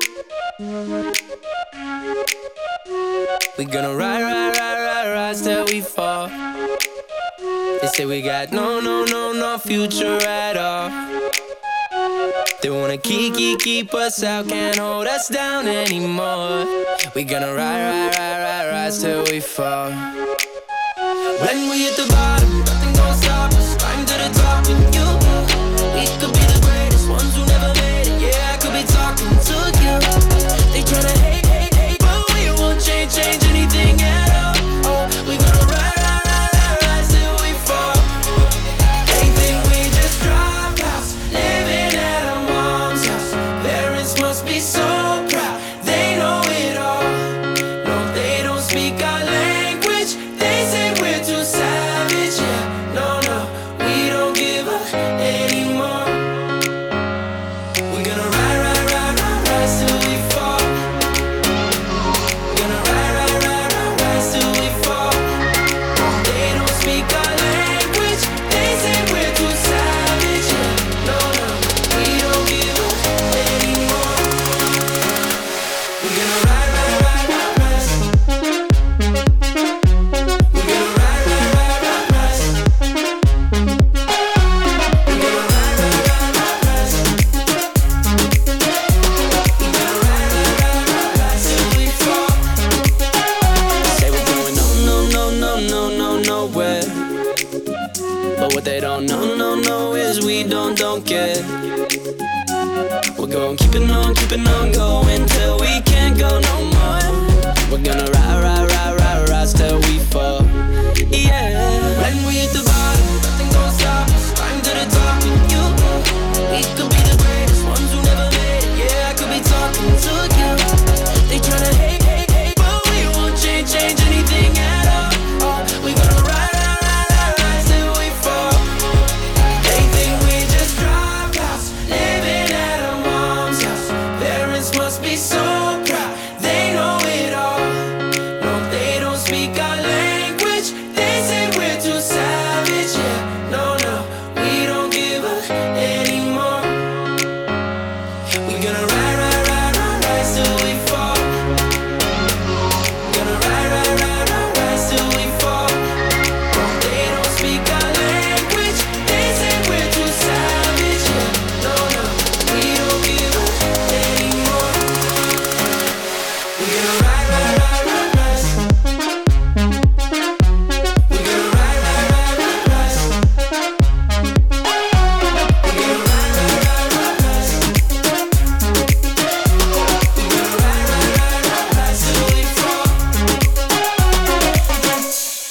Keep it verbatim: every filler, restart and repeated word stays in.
We gonna ride, ride, ride, ride, rise till we fall. They say we got no, no, no, no future at all. They wanna keep, keep, keep us out, can't hold us down anymore. We gonna ride, ride, ride, ride, rise till we fall. When we hit the bottom, nothing gon' stop us. Climb to the top and you, we could be the greatest ones who never made it. Yeah, I could be talking to you. They tryna hate, hate, hate, but we won't change, change anything at all. Oh, we gonna ride, ride, ride, ride, rise till we fall. They think we just dropped out, living at our mom's house. Parents must be so proud, they know it all. No, they don't speak our language. They say we're too savage. Yeah, no, no, we don't give up anymore. We're gonna ride, ride, ride, ride, rise till we fall. Gonna ride, ride, ride, ride, rise till we fall. They don't speak our language. They say we're too savage. Yeah, no, no, we don't give up anymore. We're gonna ride, ride, ride, ride, rise. We're gonna ride, ride, ride, ride, rise. We're gonna ride, ride, ride, ride, rise. We're gonna ride, ride, ride, ride, rise till we fall. Say we're going no, no, no, no, no, no, nowhere. But what they don't know, no, no, is we don't, don't care. We're going keeping on, keeping on going till we can't go no more. We're gonna ride, ride, ride, ride, rise till we fall.